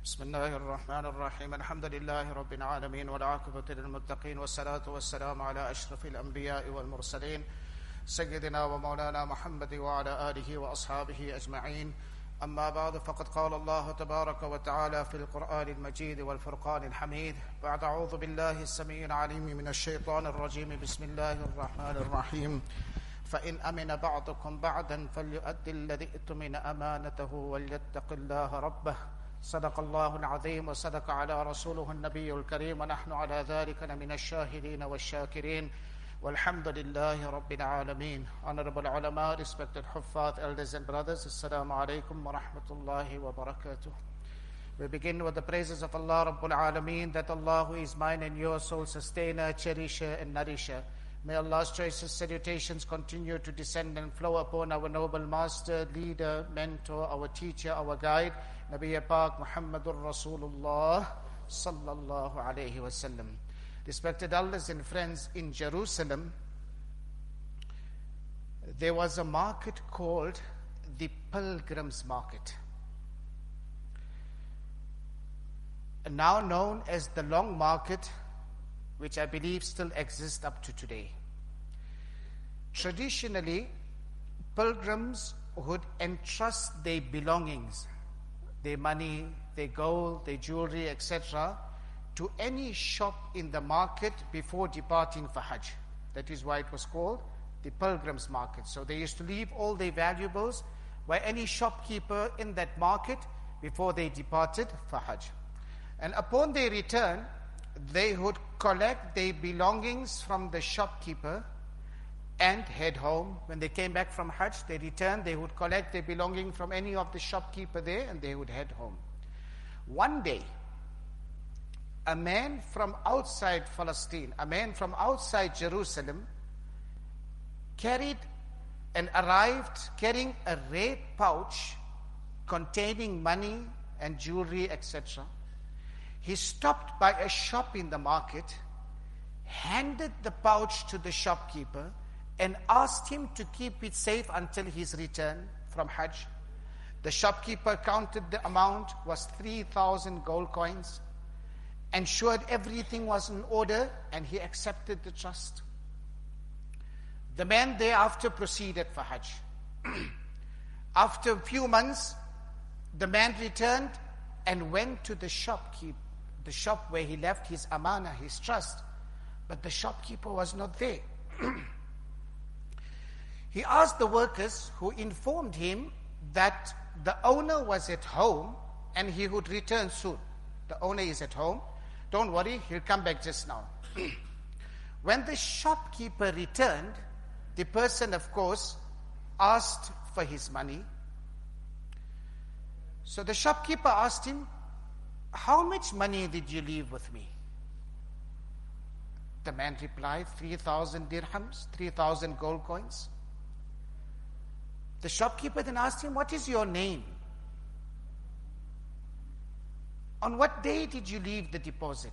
بسم الله الرحمن الرحيم الحمد لله رب العالمين والعاقبة للمتقين والصلاة والسلام على أشرف الأنبياء والمرسلين سيدنا ومولانا محمد وعلى آله وأصحابه أجمعين. أما بعد، فقد قال الله تبارك وتعالى في القرآن المجيد والفرقان الحميد بعد أعوذ بالله السميع العليم من الشيطان الرجيم بسم الله الرحمن الرحيم فإن أمن بعضكم بعدا فليؤدي الذي اؤتمن أمانته وليتق الله ربه صدق الله العظيم وصدق على رسوله النبي الكريم ونحن على ذلك لمن الشاهدين والشاكرين والحمد لله رب العالمين. Honorable ulama, respected huffaz, elders and brothers, Assalamu alaikum wa rahmatullahi wa barakatuh. We begin with the praises of Allah Rabbul Alameen, that Allah who is mine and your soul sustainer, cherisher and nourisher. May Allah's choicest salutations continue to descend and flow upon our noble master, leader, mentor, our teacher, our guide, Nabi Pak Muhammadur Rasulullah sallallahu alayhi wasallam. Respected elders and friends, in Jerusalem, there was a market called the Pilgrims Market, now known as the Long Market, which I believe still exists up to today. Traditionally, pilgrims would entrust their belongings, their money, their gold, their jewelry, etc., to any shop in the market before departing for Hajj. That is why it was called the Pilgrims Market. So they used to leave all their valuables by any shopkeeper in that market before they departed for Hajj. And upon their return, they would collect their belongings from the shopkeeper and head home. When they came back from Hajj, they returned, they would collect their belongings from any of the shopkeeper there and they would head home. One day, a man from outside Palestine, a man from outside Jerusalem, carried and arrived carrying a red pouch containing money and jewelry, etc. He stopped by a shop in the market, handed the pouch to the shopkeeper, and asked him to keep it safe until his return from Hajj. The shopkeeper counted the amount, was 3,000 gold coins, ensured everything was in order, and he accepted the trust. The man thereafter proceeded for Hajj. After a few months, the man returned and went to the shopkeeper, the shop where he left his amana, his trust, but the shopkeeper was not there. He asked the workers, who informed him that the owner was at home and he would return soon. The owner is at home. Don't worry, he'll come back just now. When the shopkeeper returned, the person, of course, asked for his money. So the shopkeeper asked him, "How much money did you leave with me?" The man replied, 3,000 dirhams, 3,000 gold coins. The shopkeeper then asked him, "What is your name? On what day did you leave the deposit?"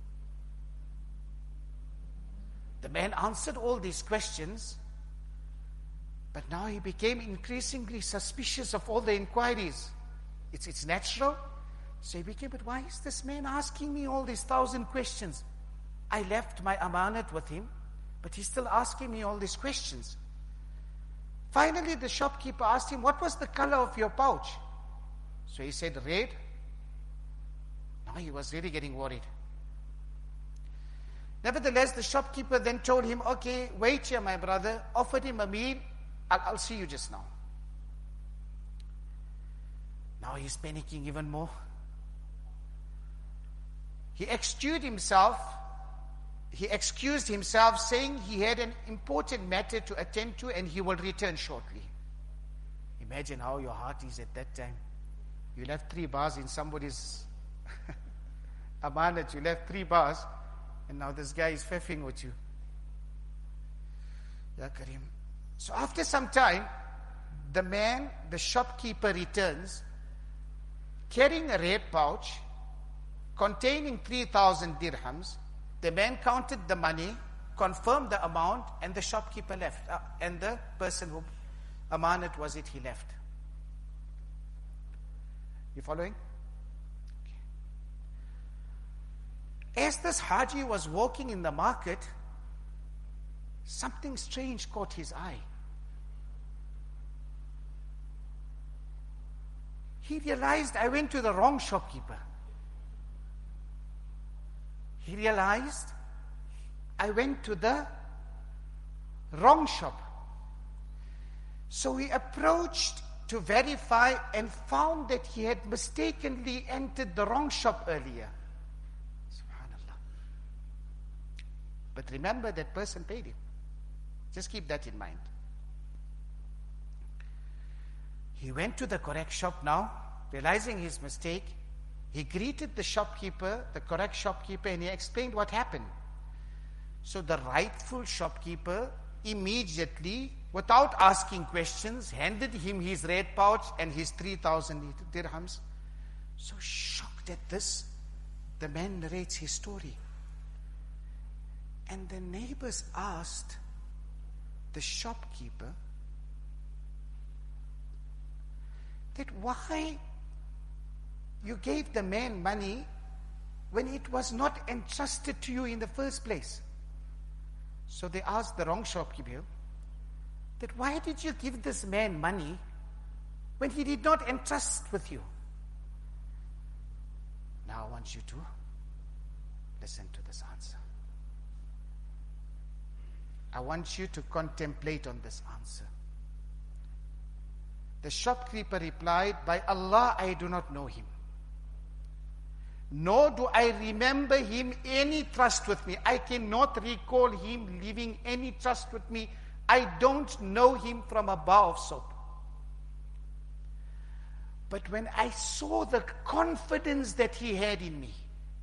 The man answered all these questions, but now he became increasingly suspicious of all the inquiries. It's natural. So he became, but why is this man asking me all these 1,000 questions? I left my amanat with him, but he's still asking me all these questions. Finally, the shopkeeper asked him, "What was the color of your pouch?" So he said, "Red." Now he was really getting worried. Nevertheless, the shopkeeper then told him, "Okay, wait here, my brother," offered him a meal. I'll see you just now. Now he's panicking even more. He excused himself, saying he had an important matter to attend to and he will return shortly. Imagine how your heart is at that time. You left 3 bars in somebody's amanat, you left 3 bars, and now this guy is feffing with you. Ya Kareem. So after some time, the shopkeeper returns, carrying a red pouch containing 3,000 dirhams. The man counted the money, confirmed the amount, and the shopkeeper left. And the person who amanat was it, he left. You following? Okay. As this Haji was walking in the market, something strange caught his eye. He realized, I went to the wrong shopkeeper. He realized, I went to the wrong shop. So he approached to verify and found that he had mistakenly entered the wrong shop earlier. Subhanallah. But remember, that person paid him. Just keep that in mind. He went to the correct shop now, realizing his mistake. He greeted the shopkeeper, the correct shopkeeper, and he explained what happened. So the rightful shopkeeper immediately, without asking questions, handed him his red pouch and his 3,000 dirhams. So shocked at this, the man narrates his story. And the neighbors asked the shopkeeper that why you gave the man money when it was not entrusted to you in the first place. So they asked the wrong shopkeeper that why did you give this man money when he did not entrust with you? Now I want you to listen to this answer. I want you to contemplate on this answer. The shopkeeper replied, by Allah, I do not know him. Nor do I remember him any trust with me. I cannot recall him leaving any trust with me. I don't know him from a bar of soap. But when I saw the confidence that he had in me,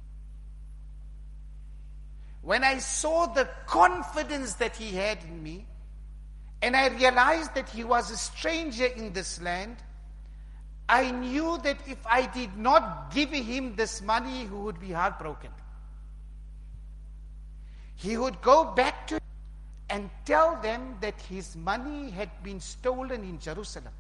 when I saw the confidence that he had in me, and I realized that he was a stranger in this land, I knew that if I did not give him this money, he would be heartbroken. He would go back to and tell them that his money had been stolen in Jerusalem.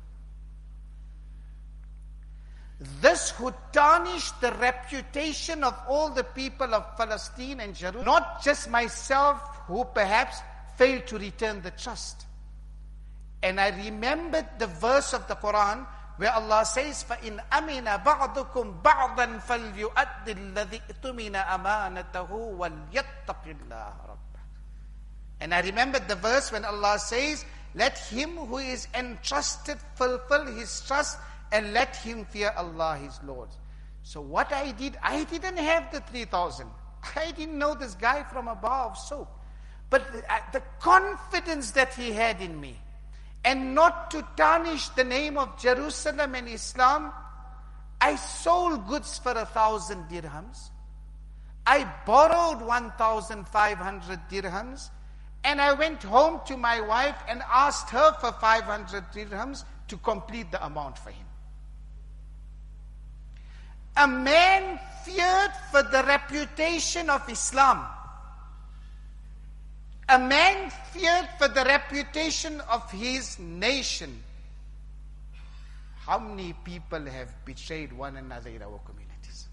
This would tarnish the reputation of all the people of Palestine and Jerusalem, not just myself who perhaps failed to return the trust. And I remembered the verse of the Quran where Allah says, فَإِنْ أَمِنَ بَعْضُكُمْ بَعْضًا فَلْيُؤَدِّ الَّذِي اؤْتُمِنَ أَمَانَتَهُ وَلْيَتَّقِ اللَّهَ رَبَّهُ. And I remembered the verse when Allah says, let him who is entrusted fulfill his trust and let him fear Allah his Lord. So what I did, I didn't have the 3,000. I didn't know this guy from a bar of soap. But the confidence that he had in me, and not to tarnish the name of Jerusalem and Islam, I sold goods for 1,000 dirhams. I borrowed 1,500 dirhams. And I went home to my wife and asked her for 500 dirhams to complete the amount for him. A man feared for the reputation of Islam. A man feared for the reputation of his nation. How many people have betrayed one another in our communities?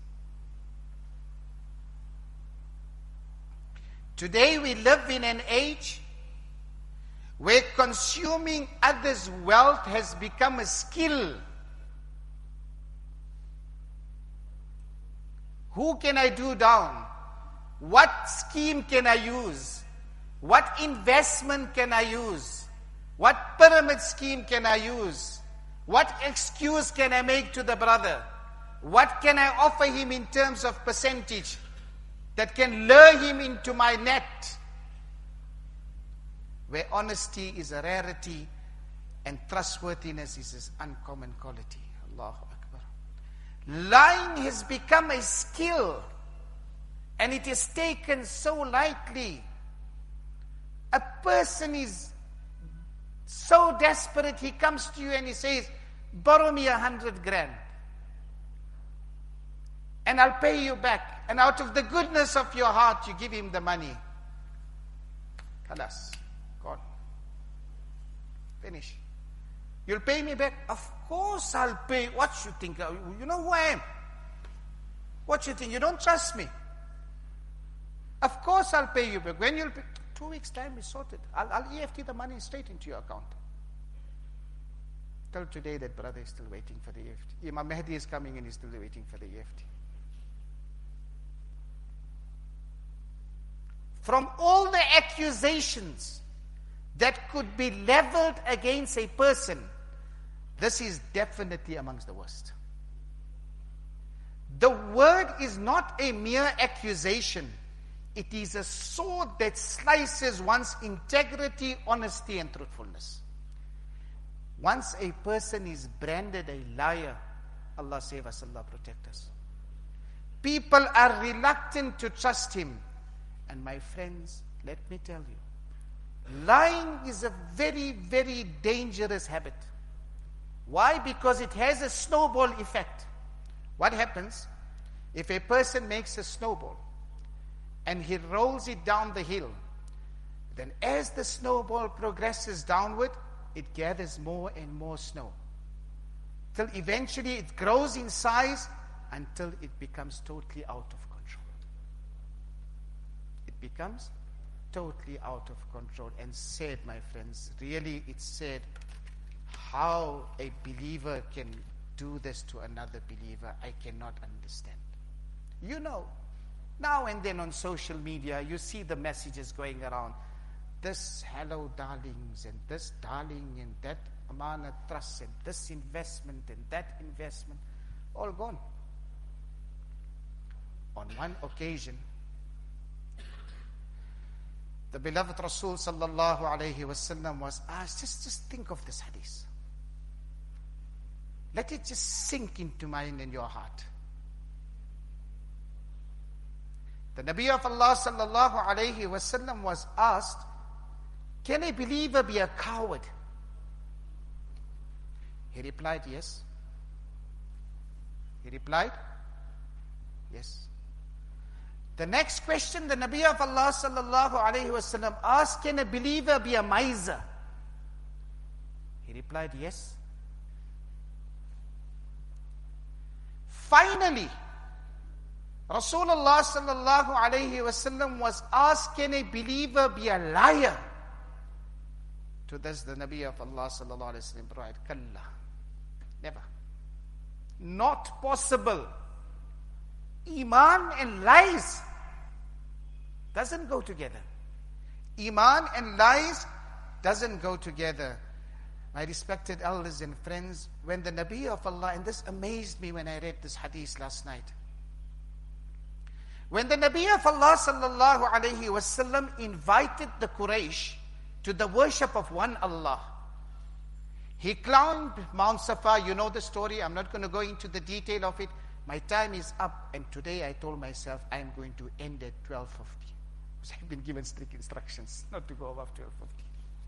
Today we live in an age where consuming others' wealth has become a skill. Who can I do down? What scheme can I use? What investment can I use? What pyramid scheme can I use? What excuse can I make to the brother? What can I offer him in terms of percentage that can lure him into my net? Where honesty is a rarity and trustworthiness is an uncommon quality. Allahu Akbar. Lying has become a skill, and it is taken so lightly. A person is so desperate, he comes to you and he says, borrow me 100 grand and I'll pay you back. And out of the goodness of your heart, you give him the money. Khalas, gone. Finish. You'll pay me back? Of course I'll pay. What you think? You know who I am? What you think? You don't trust me. Of course I'll pay you back. When you'll pay? 2 weeks time is sorted. I'll EFT the money straight into your account. Till today that brother is still waiting for the EFT. Imam Mahdi is coming and he's still waiting for the EFT. From all the accusations that could be leveled against a person, this is definitely amongst the worst. The word is not a mere accusation. It is a sword that slices one's integrity, honesty, and truthfulness. Once a person is branded a liar, Allah save us, Allah protect us. People are reluctant to trust him. And my friends, let me tell you, lying is a very, very dangerous habit. Why? Because it has a snowball effect. What happens if a person makes a snowball and he rolls it down the hill? Then as the snowball progresses downward, it gathers more and more snow, till eventually it grows in size until it becomes totally out of control. It becomes totally out of control. And sad, my friends, really it's sad how a believer can do this to another believer. I cannot understand. You know, now and then on social media, you see the messages going around. This hello darlings, and this darling, and that amana trust, and this investment, and that investment, all gone. On one occasion, the beloved Rasul sallallahu alayhi wasallam was asked, just think of this hadith. Let it just sink into mind and your heart. The Nabi of Allah sallallahu alayhi wasallam was asked, can a believer be a coward? He replied, yes. He replied, yes. The next question the Nabi of Allah sallallahu alayhi wasallam asked, can a believer be a miser? He replied, yes. Finally, Rasulullah sallallahu alayhi wasallam was asked, can a believer be a liar? To this, the Nabi of Allah sallallahu alayhi wasallam replied, Kalla. Never. Not possible. Iman and lies doesn't go together. Iman and lies doesn't go together. My respected elders and friends, when the Nabi of Allah, and this amazed me when I read this hadith last night. When the Nabi of Allah sallallahu alayhi wasallam invited the Quraysh to the worship of one Allah, he climbed Mount Safa. You know the story. I'm not going to go into the detail of it. My time is up, and today I told myself I am going to end at 12:50. Because I've been given strict instructions not to go above 12:50.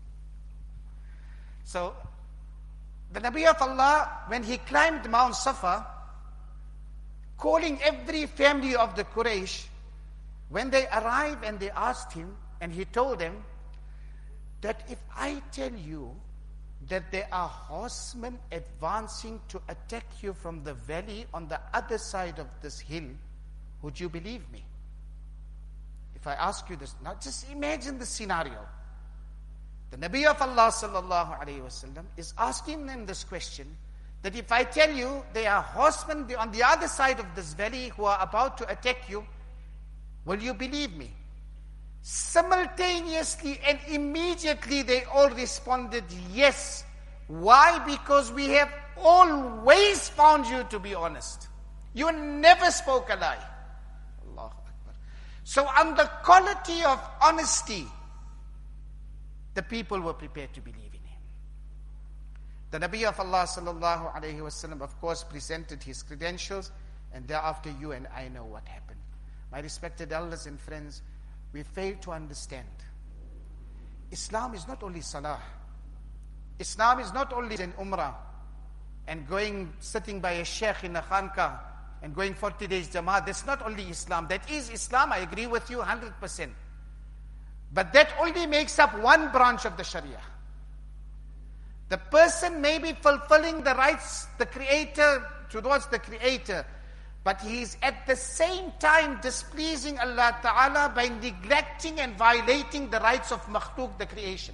So, the Nabi of Allah, when he climbed Mount Safa, calling every family of the Quraysh, when they arrived and they asked him, and he told them that if I tell you that there are horsemen advancing to attack you from the valley on the other side of this hill, would you believe me? If I ask you this, now just imagine the scenario. The Nabi of Allah sallallahu alayhi wasallam is asking them this question, that if I tell you there are horsemen on the other side of this valley who are about to attack you, will you believe me? Simultaneously and immediately they all responded, yes. Why? Because we have always found you to be honest. You never spoke a lie. Allahu Akbar. So on the quality of honesty, the people were prepared to believe in him. The Nabi of Allah sallallahu alayhi wasallam, of course, presented his credentials, and thereafter you and I know what happened. My respected elders and friends, we fail to understand. Islam is not only salah. Islam is not only in umrah and sitting by a sheikh in a khanqah and going 40 days Jamaat. That's not only Islam. That is Islam, I agree with you 100%. But that only makes up one branch of the Sharia. The person may be fulfilling the rights towards the Creator, But he is at the same time displeasing Allah Ta'ala by neglecting and violating the rights of makhluk, the creation.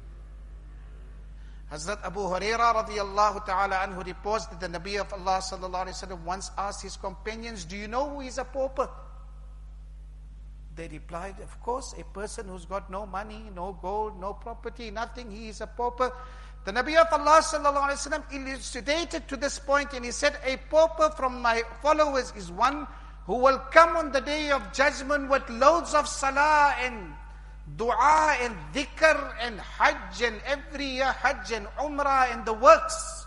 Hazrat Abu Hurairah radiyallahu ta'ala anhu reports that the Nabi of Allah sallallahu alayhi wa sallam once asked his companions, do you know who is a pauper? They replied, of course, a person who's got no money, no gold, no property, nothing, he is a pauper. The Nabi of Allah sallallahu alayhi wa sallam elucidated to this point, and he said, a pauper from my followers is one who will come on the day of judgment with loads of salah and dua and dhikr and hajj, and every year hajj and umrah and the works.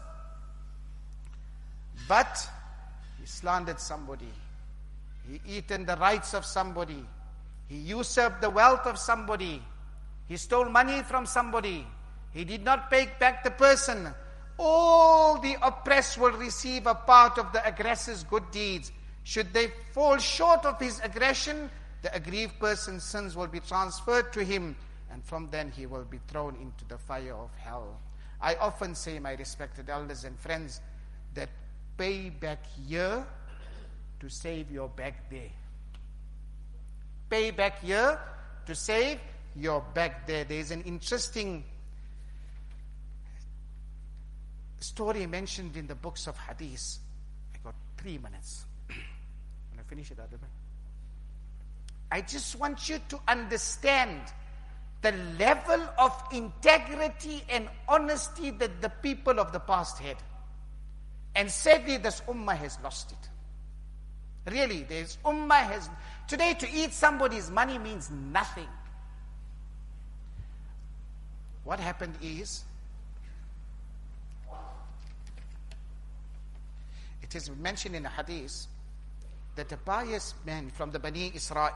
But he slandered somebody. He eaten the rights of somebody. He usurped the wealth of somebody. He stole money from somebody. He did not pay back the person. All the oppressed will receive a part of the aggressor's good deeds. Should they fall short of his aggression, the aggrieved person's sins will be transferred to him, and from then he will be thrown into the fire of hell. I often say, my respected elders and friends, that pay back here to save your back there. Pay back here to save your back there. There is an interesting story mentioned in the books of hadith. I got 3 minutes. When I finish it, I just want you to understand the level of integrity and honesty that the people of the past had. And sadly, this ummah has lost it. Really, this ummah has... Today, to eat somebody's money means nothing. What happened is, it is mentioned in a hadith that a pious man from the Bani Israel,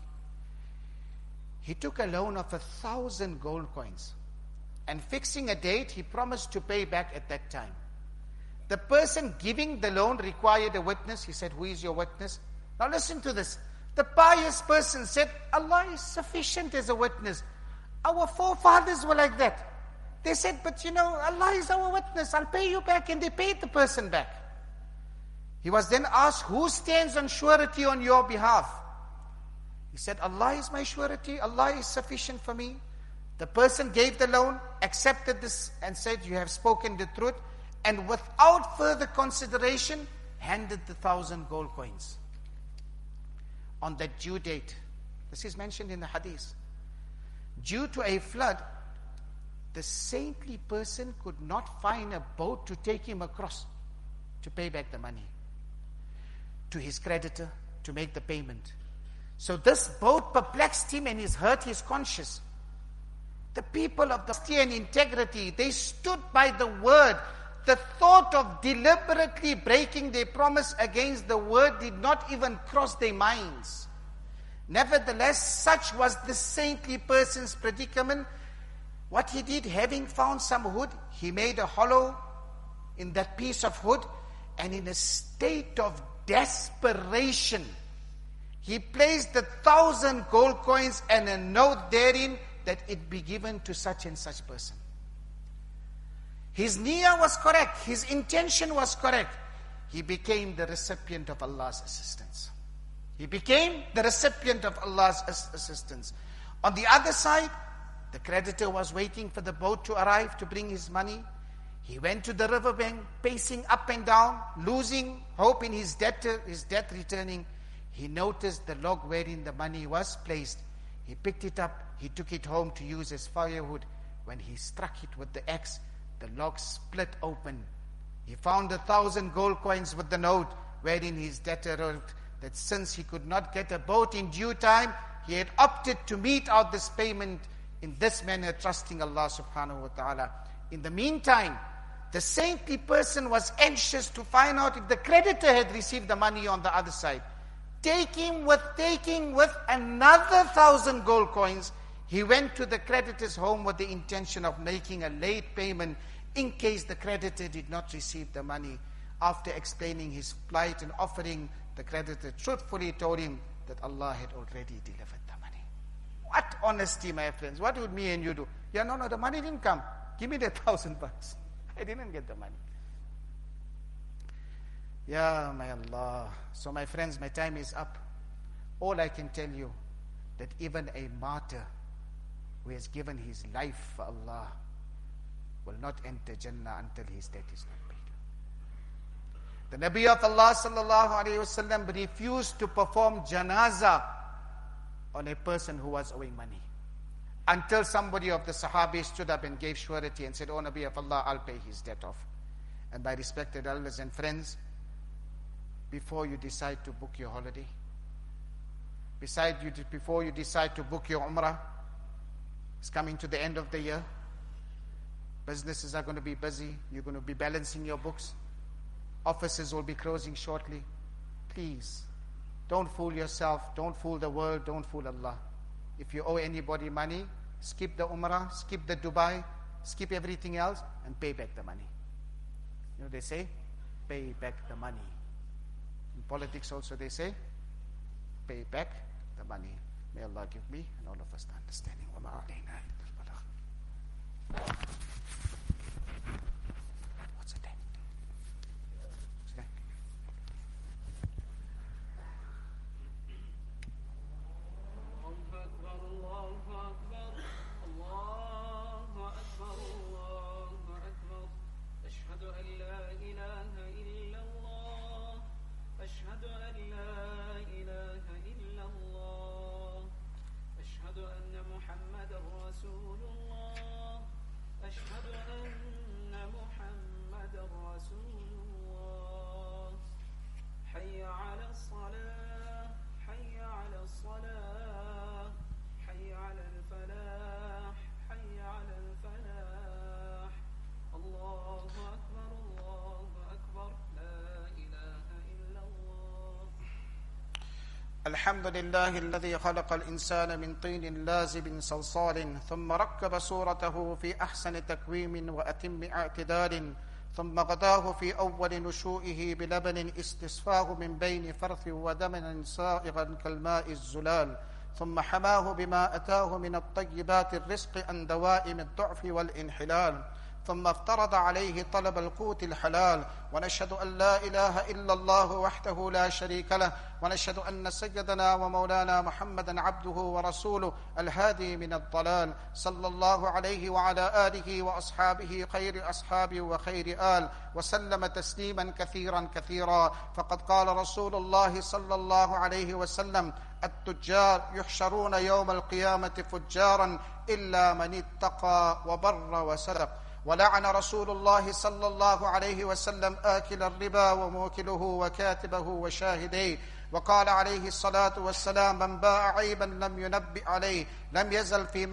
he took a loan of 1,000 gold coins, and fixing a date, he promised to pay back at that time. The person giving the loan required a witness. He said, who is your witness? Now listen to this. The pious person said, Allah is sufficient as a witness. Our forefathers were like that. They said, but Allah is our witness. I'll pay you back. And they paid the person back. He was then asked, who stands on surety on your behalf? He said, Allah is my surety. Allah is sufficient for me. The person gave the loan, accepted this, and said, you have spoken the truth. And without further consideration, handed the 1,000 gold coins. On that due date, this is mentioned in the hadith, due to a flood, the saintly person could not find a boat to take him across to pay back the money to his creditor to make the payment. So this boat perplexed him and he's hurt his conscience. The people of the honesty and integrity, they stood by the word. The thought of deliberately breaking their promise against the word did not even cross their minds. Nevertheless, such was the saintly person's predicament. What he did, having found some wood, he made a hollow in that piece of wood, and in a state of desperation, he placed the 1,000 gold coins and a note therein that it be given to such and such person. His niyyah was correct. His intention was correct. He became the recipient of Allah's assistance. He became the recipient of Allah's assistance. On the other side, the creditor was waiting for the boat to arrive to bring his money. He went to the riverbank, pacing up and down, losing hope in his debt returning. He noticed the log wherein the money was placed. He picked it up. He took it home to use as firewood. When he struck it with the axe, the log split open. He found 1,000 gold coins with the note wherein his debtor wrote that since he could not get a boat in due time, he had opted to mete out this payment in this manner, trusting Allah subhanahu wa ta'ala. In the meantime, the saintly person was anxious to find out if the creditor had received the money on the other side. Taking with another 1,000 gold coins, he went to the creditor's home with the intention of making a late payment in case the creditor did not receive the money. After explaining his plight and offering, the creditor truthfully told him that Allah had already delivered the money. What honesty, my friends. What would me and you do? Yeah, no, the money didn't come. Give me the $1,000. I didn't get the money. Ya, my Allah. So my friends, my time is up. All I can tell you, that even a martyr who has given his life for Allah will not enter Jannah until his debt is not paid. The Nabi of Allah sallallahu alayhi wasallam refused to perform janazah on a person who was owing money, until somebody of the Sahabis stood up and gave surety and said, "Oh Nabi of Allah, I'll pay his debt off." And my respected elders and friends, before you decide to book your holiday, before you decide to book your Umrah, it's coming to the end of the year. Businesses are going to be busy. You're going to be balancing your books. Offices will be closing shortly. Please, don't fool yourself. Don't fool the world. Don't fool Allah. If you owe anybody money, skip the Umrah, skip the Dubai, skip everything else, and pay back the money. You know, they say, pay back the money. In politics also they say, pay back the money. May Allah give me and all of us the understanding. وَمَا عَلَيْنَا إِلَّا الْبَلَاغُ. What's the time? Okay. الحمد لله الذي خلق الإنسان من طين لازب صلصال ثم ركب صورته في أحسن تكويم وأتم اعتدال ثم غداه في أول نشوئه بلبن استصفاه من بين فرث ودم صائغا كالماء الزلال ثم حماه بما أتاه من الطيبات الرزق عن دوائم الضعف والانحلال ثم افترض عليه طلب القوت الحلال ونشهد أن لا إله إلا الله وحده لا شريك له ونشهد أن سيدنا ومولانا محمدا عبده ورسوله الهادي من الضلال صلى الله عليه وعلى آله وأصحابه خير أصحابه وخير آل وسلم تسليما كثيرا كثيرا. فقد قال رسول الله صلى الله عليه وسلم: التجار يحشرون يوم القيامة فجارا إلا من اتقى وبر وصدق. ولعن رسول الله صلى الله عليه وسلم آكل الربا وموكله وكاتبه وشاهديه. وقال عليه الصلاة والسلام: من باع عيبا لم ينبئ عليه لم يزل في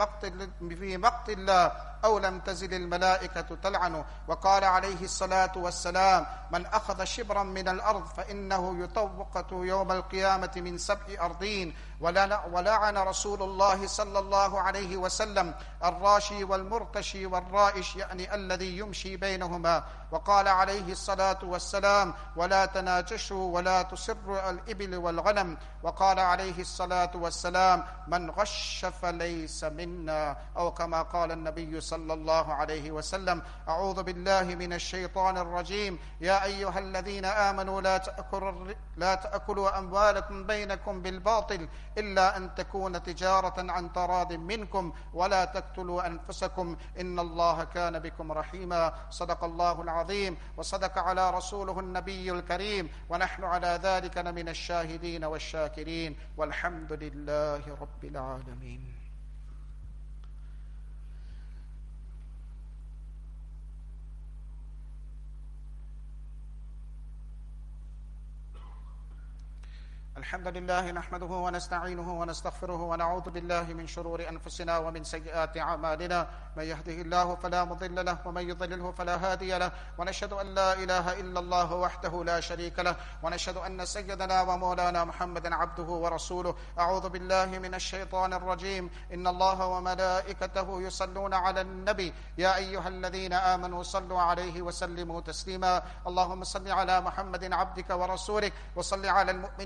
مقت الله أو لم تزل الملائكة تلعنه. وقال عليه الصلاة والسلام: من أخذ شبرا من الأرض فإنه يطوق يوم القيامة من 7 أرضين. ولعن رسول الله صلى الله عليه وسلم الراشي والمرتشي والرائش، يعني الذي يمشي بينهما. وقال عليه الصلاة والسلام: ولا تناجشوا ولا تسروا الإبل والغنم. وقال عليه الصلاة والسلام: من غش فليس منا، أو كما قال النبي صلى الله عليه وسلم. أعوذ بالله من الشيطان الرجيم. يا أيها الذين آمنوا لا تأكلوا أموالكم بينكم بالباطل إلا أن تكون تجارة عن تراض منكم ولا تقتلوا أنفسكم إن الله كان بكم رحيما. صدق الله العظيم وصدق على رسوله النبي الكريم، ونحن على ذلك من الشاهدين والشاكرين، والحمد لله رب العالمين. الحمد لله نحمده ونستعينه ونستغفره ونعوذ بالله من شرور أنفسنا ومن سيئات أعمالنا. من يهده الله فلا مضل له ومن يضلله فلا هادي له. ونشهد أن لا إله إلا الله وحده لا شريك له. ونشهد أن سيدنا ومولانا محمدا عبده ورسوله. أعوذ بالله من الشيطان الرجيم. إن الله وملائكته يصلون على النبي يا أيها الذين آمنوا صلوا عليه وسلموا تسليما. اللهم صل على محمد عبدك ورسولك، وصل على المؤمنين والمؤمنات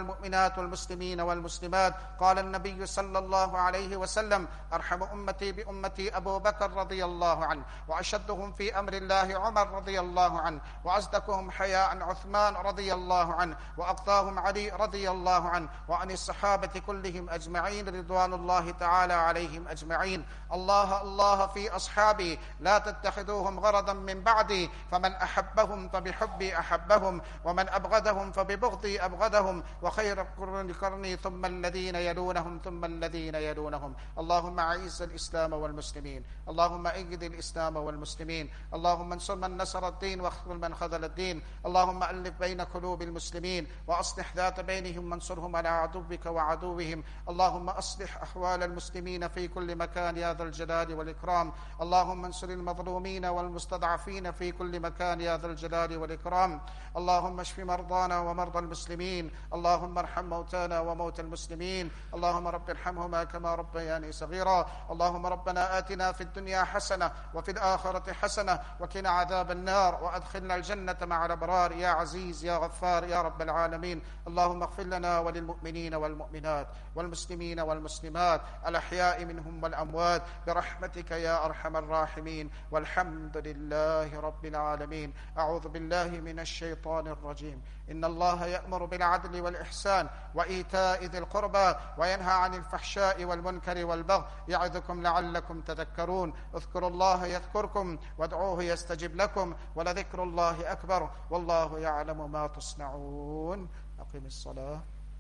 والمؤمنات والمسلمين والمسلمات. قال النبي صلى الله عليه وسلم: أرحم أمتي بأمتي أبو بكر رضي الله عنه، وأشدهم في أمر الله عمر رضي الله عنه، وأصدقهم حياء عثمان رضي الله عنه، وأقضاهم علي رضي الله عنه، وعن الصحابة كلهم أجمعين رضوان الله تعالى عليهم أجمعين. الله الله في أصحابي لا تتخذوهم غرضا من بعدي، فمن أحبهم فبحبي أحبهم، ومن أبغضهم فببغضي أبغضهم، وخير القرون قرني ثم الذين يلونهم ثم الذين يلونهم. اللهم أعز الإسلام والمسلمين، اللهم أيد الإسلام والمسلمين، اللهم انصر من نصر الدين واخذل من خذل الدين، اللهم ألف بين قلوب المسلمين وأصلح ذات بينهم وانصرهم على عدوك وعدوهم. اللهم أصلح أحوال المسلمين في كل مكان يا ذا الجلال والإكرام. اللهم انصر المظلومين والمستضعفين في كل مكان يا ذا الجلال والإكرام. اللهم اشف مرضانا ومرضى المسلمين، اللهم ارحم موتانا وموتى المسلمين، اللهم رب ارحمهما كما ربياني صغيرا. اللهم ربنا آتنا في الدنيا حسنة وفي الآخرة حسنة وقنا عذاب النار، وأدخلنا الجنة مع الأبرار يا عزيز يا غفار يا رب العالمين. اللهم اغفر لنا وللمؤمنين والمؤمنات والمسلمين والمسلمات الأحياء منهم والأموات برحمتك يا أرحم الراحمين، والحمد لله رب العالمين. أعوذ بالله من الشيطان الرجيم. إن الله يأمر بالعدل والإحسان وإيتاء ذي القربى وينهى عن الفحشاء والمنكر والبغي يعظكم لعلكم تذكرون. اذكروا الله يذكركم وادعوه يستجب لكم، ولذكر الله أكبر والله يعلم ما تصنعون. أقم الصلاة.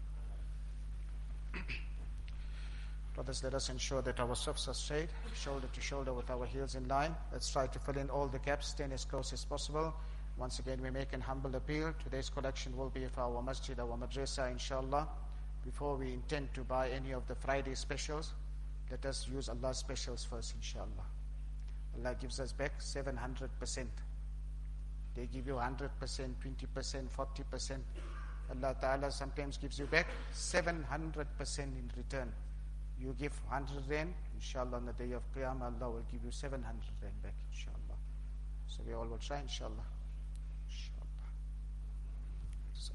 Brothers, let us ensure that our safs are straight, shoulder to shoulder with our heels in line. Let's try to fill in all the gaps, staying as close as possible. Once again, we make an humble appeal. Today's collection will be for our masjid, our madrasa, inshallah. Before we intend to buy any of the Friday specials, let us use Allah's specials first, inshallah. Allah gives us back 700%. They give you 100%, 20%, 40%. Allah Ta'ala sometimes gives you back 700% in return. You give 100 rand, inshallah, on the day of Qiyamah, Allah will give you 700 rand back, inshallah. So we all will try, inshallah. Inshallah. So.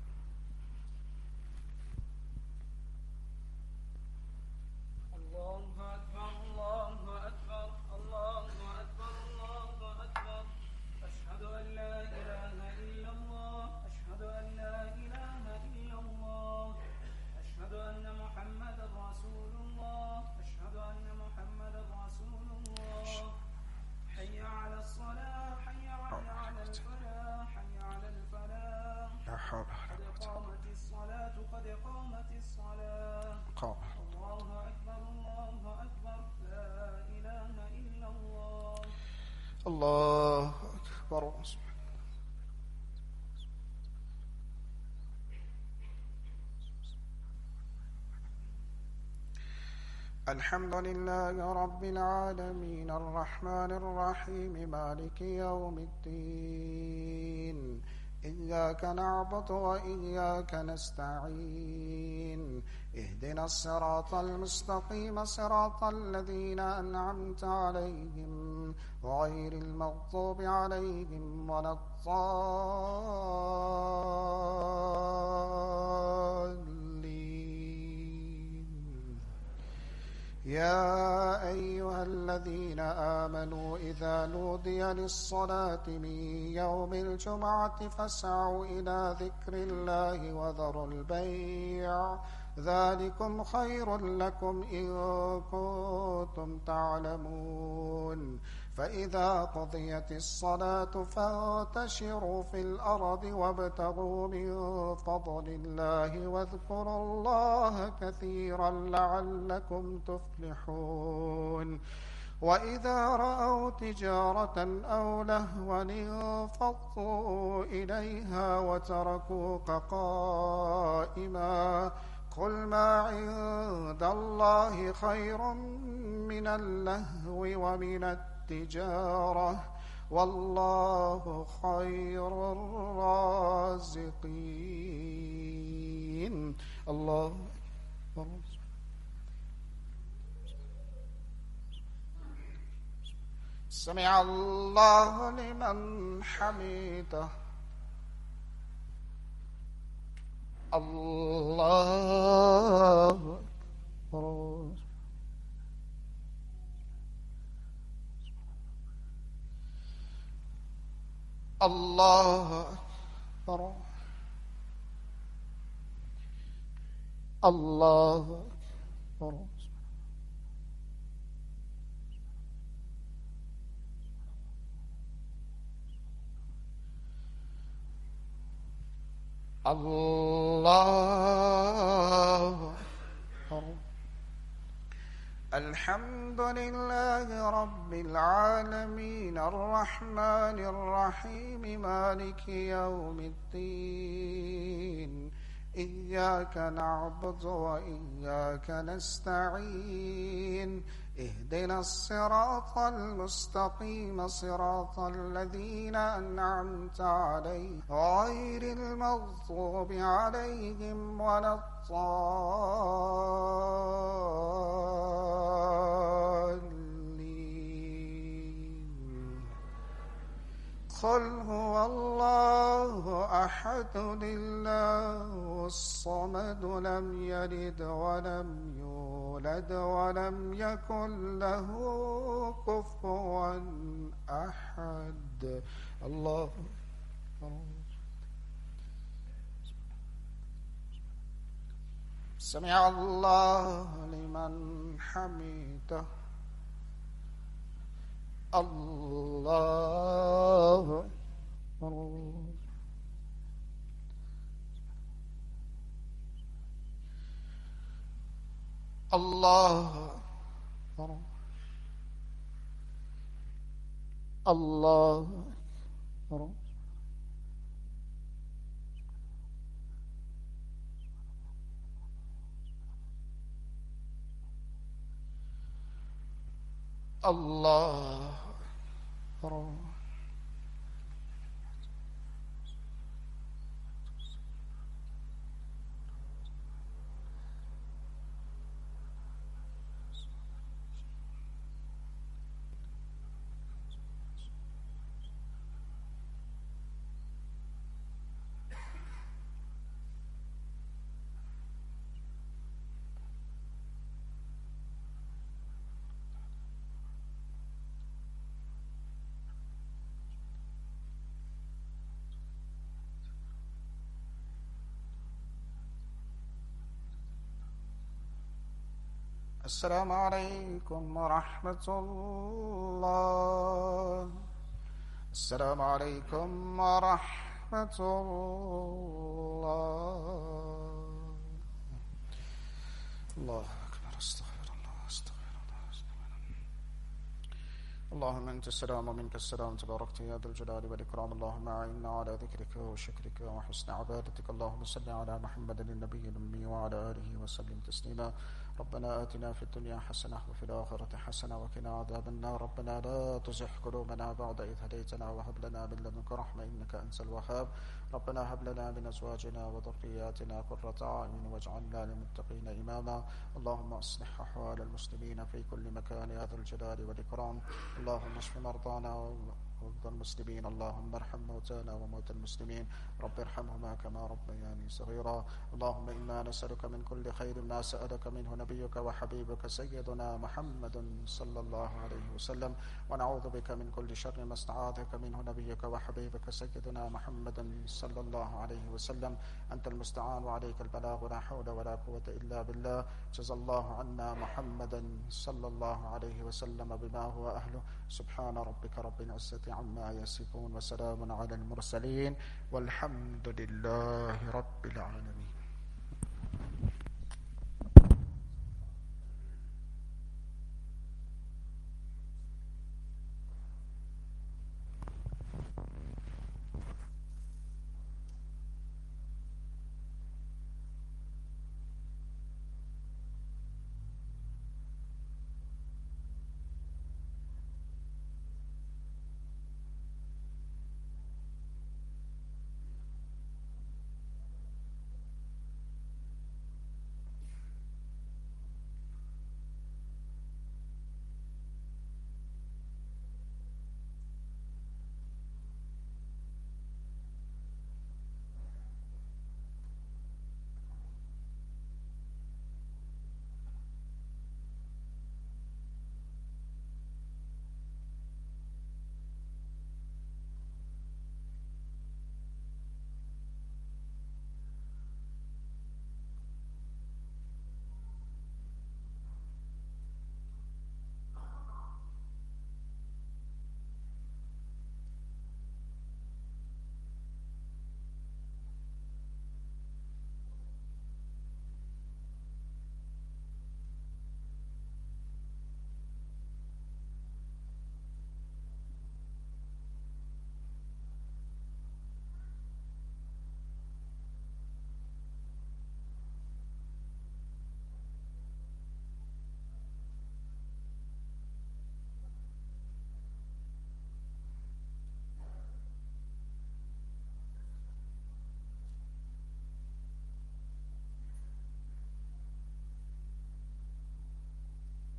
Allahu Akbar, Allahu Akbar, Allahu Akbar, Allahu Akbar. Ashhadu an la ilaha illallah, ashhadu an la ilaha illallah, ashhadu anna Muhammadan Rasulullah, ashhadu anna Muhammadan Rasulullah. Hayya ala as-salah, hayya ala al-falah, hayya ala al-falah. La hawla wa la قد قامت الصلاة قد قامت الصلاة. quwwata. الله أكبر الله أكبر لا إله إلا الله. الله أكبر. الحمد لله رب العالمين الرحمن الرحيم مالك يوم الدين. إياك نعبد وإياك نستعين. اهدنا الصراط المستقيم صراط الذين أنعمت عليهم غير المغضوب عليهم ولا الضالين. يا أيها الذين آمنوا إذا نودي للصلاة من يوم الجمعة فاسعوا إلى ذكر الله وذروا البيع ذلكم خير لكم إن كنتم تعلمون. فإذا قضيت الصلاة فانتشروا في الأرض وابتغوا من فضل الله واذكروا الله كثيرا لعلكم تفلحون. وإذا رأوا تجارة أو لهوا انفضوا إليها وتركوك قائما. قل ما عند الله خير من اللهو ومن التجارة والله خير الرازقين. الله أكبر. سمع الله لمن حمده. الله أكبر. الله أكبر. الله أكبر. الله أكبر. الحمد لله رب العالمين الرحمن الرحيم مالك يوم الدين إياك نعبد وإياك نستعين اهدنا الصراط المستقيم صراط الذين أنعمت عليهم غير المغضوب عليهم ولا الضالين. قل هو الله أحد الله الصمد لم يلد ولم يولد ولم يكن له كفوا أحد. الله سمع الله لمن حمده. الله أكبر. الله أكبر. الله أكبر. الله أكبر. السلام عليكم ورحمة الله. السلام عليكم ورحمة الله. الله أكبر. استغفر الله. استغفر الله. اللهم أنت السلام ومنك السلام تباركت يا ذا الجلال والإكرام. اللهم أعنا على ذكرك وشكرك وحسن عبادتك. اللهم صل على محمد النبي الأمي وعلى آله وسلم تسليما. ربنا آتنا في الدنيا حسنة وفي الآخرة حسنة وقنا عذاب النار. ربنا لا تزغ قلوبنا بعد إذ هديتنا وهب لنا من لدنك رحمة إنك أنت الوهاب. ربنا هب لنا من أزواجنا وذرياتنا قرة أعين واجعلنا للمتقين إماما. اللهم أصلح أحوال المسلمين في كل مكان يا ذا الجلال والإكرام. اللهم اشف مرضانا ومرضى المسلمين. اللهم ارحم موتانا وموتى المسلمين. رب ارحمهما كما ربياني صغيرا. اللهم إنا نسألك من كل خير ما سألك منه نبيك وحبيبك سيدنا محمد صلى الله عليه وسلم، ونعوذ بك من كل شر ما استعاذك منه نبيك وحبيبك سيدنا محمد صلى الله عليه وسلم. أنت المستعان وعليك البلاغ ولا حول ولا قوة إلا بالله. جزا الله عنا محمدا صلى الله عليه وسلم بما هو أهله. سبحان ربك رب العزة عما يصفون وسلام على المرسلين والحمد لله رب العالمين.